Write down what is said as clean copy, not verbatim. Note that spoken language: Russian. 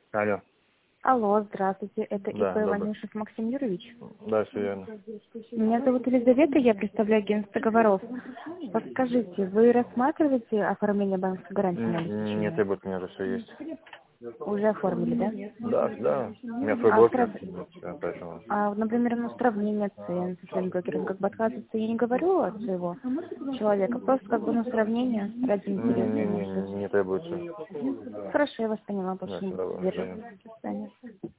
Алло. Алло, здравствуйте. Это Да, ИП добрый. Ванюшев Максим Юрьевич. Да, все верно. Меня зовут Елизавета, я представляю агентство договоров. Подскажите, вы рассматриваете оформление банковской гарантии на Не обеспечение? требует, у меня уже все есть. Уже оформили, Да, да. У меня свой да? брокер, всё, поэтому... Например, сравнение цен со своим брокером, как бы отказываться я не говорю от своего человека, просто как бы сравнение ради интереса, может быть. Не требуется. Хорошо, я вас поняла, Да, больше все, не добро, до держу. свидания. До свидания.